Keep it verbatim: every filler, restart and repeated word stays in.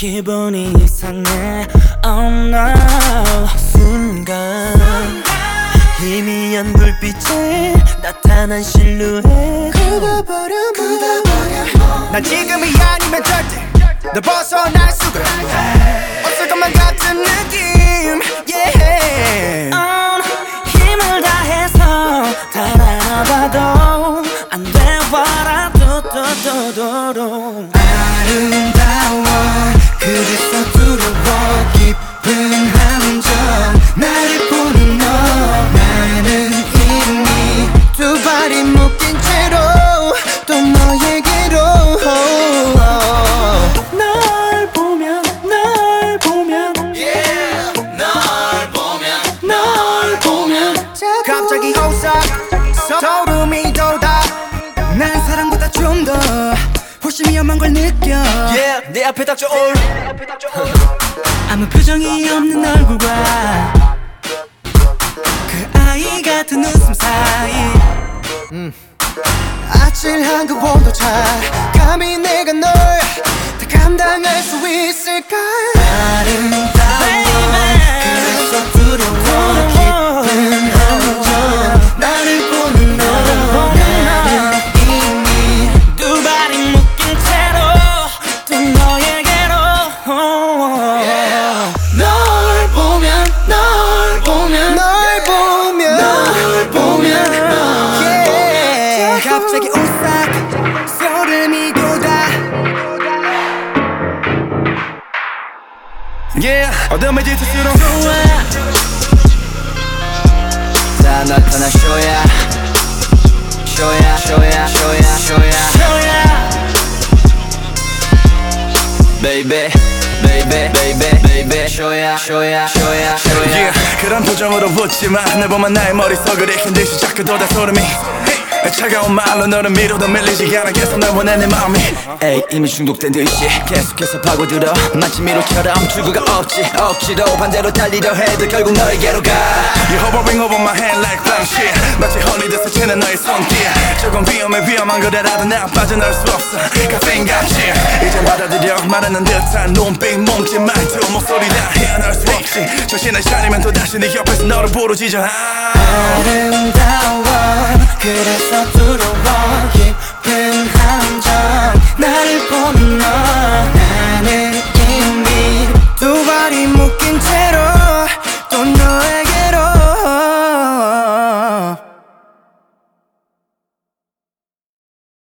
기분이 이상해 oh no 순간 희미한 불빛에 나타난 실루엣 그려버려 그려버려 난 지금이 아니면 절대 너 벗어날 수가 없을 것만 같은 느낌 yeah. 온 힘을 다해서 달아봐도 안 돼봐라 뚜뚜뚜뚜루 아름다워 그래서 두려워 깊은 함정 나를 보는 너 나는 이미 두 발이 묶인 채로 또 너에게로 널 보면 널 보면 yeah. 널 보면 널 보면 갑자기 오싹 소름이 돋아 난 사랑보다 좀 더 훨씬 위험한 걸 느껴 yeah. 내 앞에 닥쳐 올 아무 표정이 없는 얼굴과 그 아이 같은 웃음 사이 음. 아찔한 그 온도차 감히 내가 널 다 감당할 수 있을까 아름다워 그래서 두려워 깊은 함정 나를 보는 너 나는 이미 두 발이 묶인 채로 또 너에게로 yeah. 널 보면 널 보면 널 보면 널 보면 yeah. 갑자기 오싹 소름이 돋아 yeah. 어둠의 짙을수록 좋아 다 나타나 쇼야 쇼야 쇼야 쇼야 쇼야 너야 baby baby baby baby 쇼야 쇼야 쇼야 쇼야 yeah, 그런 표정으로 웃지마 날 보면 나의 머릿속을 익힌 듯이 자꾸 돋아 소름이 차가운 말로 너를 밀어도 밀리지 않아 계속 널 원해 내 마음이 에이 이미 중독된 듯이 계속해서 파고들어 마치 미로처럼 출구가 없지 억지로 반대로 달리려 해도 결국 너에게로 가 You're hovering over my head like flying shit 마치 홀리듯 스치는 너의 손길 조금 위험해 위험한 거라도 난 빠져나올 수 없어 카페인 같이 이젠 받아들여 말하는 듯한 눈빛 몸짓 말투 목소리 다 헤어나올 수 없지 정신을 차리면 또다시 네 옆에서 너를 부르짖어 아름다워 그래서 두려워 깊은 함정 나를 보는